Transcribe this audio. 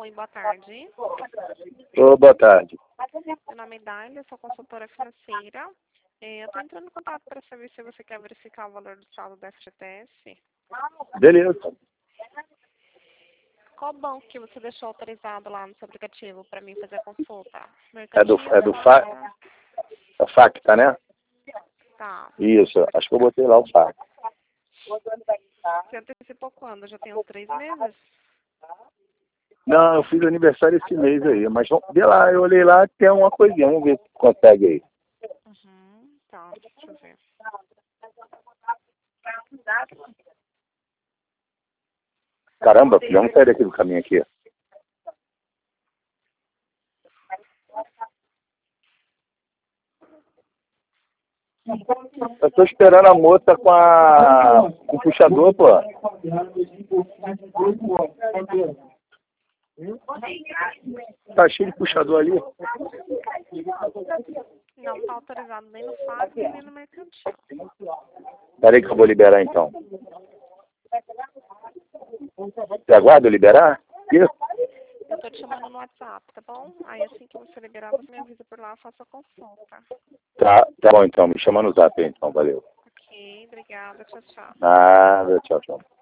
Oi, boa tarde. Ô, boa tarde. Meu nome é Daila, eu sou consultora financeira. Eu estou entrando em contato para saber se você quer verificar o valor do saldo da FGTS. Beleza. Qual banco que você deixou autorizado lá no seu aplicativo para mim fazer a consulta? É do Conta? Facta, né? Tá. Isso, acho que eu botei lá o Facta. Você antecipou quando? Já tem uns 3 meses? Não, eu fiz aniversário esse mês aí, mas vamos ver lá, eu olhei lá, tem uma coisinha, vamos ver se consegue aí. Tá, deixa eu ver. Caramba, filho, vamos sair daqui do caminho aqui. Eu tô esperando a moça com o puxador, pô. Tá cheio de puxador ali. Não está autorizado nem no FAC nem no mercantil. Peraí que eu vou liberar então. Você aguarda eu liberar? Isso. Eu estou te chamando no WhatsApp, tá bom? Aí assim que você liberar, você me avisa por lá, faça a consulta. Tá bom então, me chama no zap aí então, valeu. Ok, obrigada, tchau, tchau. Nada, tchau, tchau.